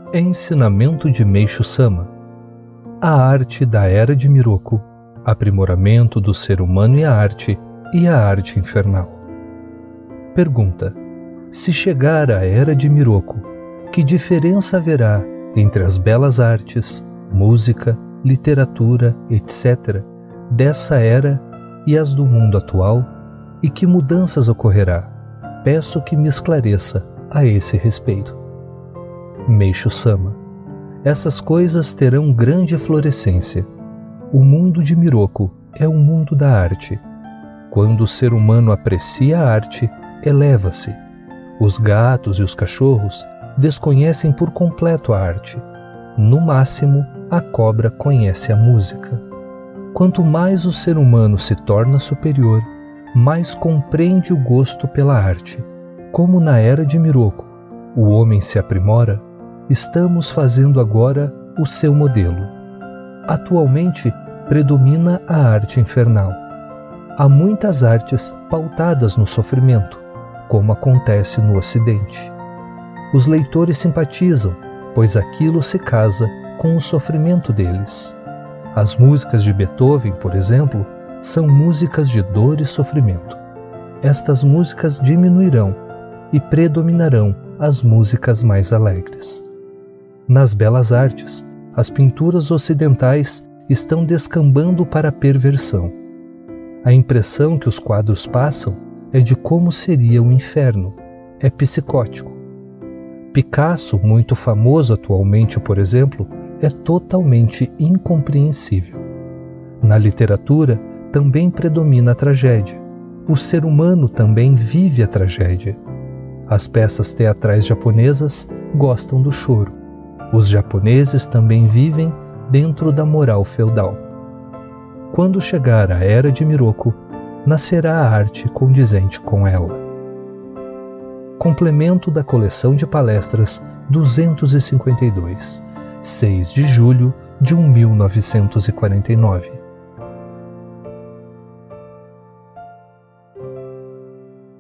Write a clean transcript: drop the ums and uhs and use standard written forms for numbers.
Ensinamento de Meishu Sama. A arte da Era de Miroku, aprimoramento do ser humano e a arte infernal. Pergunta: se chegar à Era de Miroku, que diferença haverá entre as belas artes, música, literatura, etc., dessa era e as do mundo atual, e que mudanças ocorrerá? Peço que me esclareça a esse respeito. Meishu Sama: essas coisas terão grande florescência. O mundo de Miroku é o mundo da arte. Quando o ser humano aprecia a arte, eleva-se. Os gatos e os cachorros desconhecem por completo a arte. No máximo, a cobra conhece a música. Quanto mais o ser humano se torna superior, mais compreende o gosto pela arte. Como na Era de Miroku o homem se aprimora, estamos fazendo agora o seu modelo. Atualmente predomina a arte infernal. Há muitas artes pautadas no sofrimento, como acontece no Ocidente. Os leitores simpatizam, pois aquilo se casa com o sofrimento deles. As músicas de Beethoven, por exemplo, são músicas de dor e sofrimento. Estas músicas diminuirão e predominarão as músicas mais alegres. Nas belas artes, as pinturas ocidentais estão descambando para a perversão. A impressão que os quadros passam é de como seria o inferno. É psicótico. Picasso, muito famoso atualmente, por exemplo, é totalmente incompreensível. Na literatura, também predomina a tragédia. O ser humano também vive a tragédia. As peças teatrais japonesas gostam do choro. Os japoneses também vivem dentro da moral feudal. Quando chegar a Era de Miroku, nascerá a arte condizente com ela. Complemento da coleção de palestras 252, 6 de julho de 1949.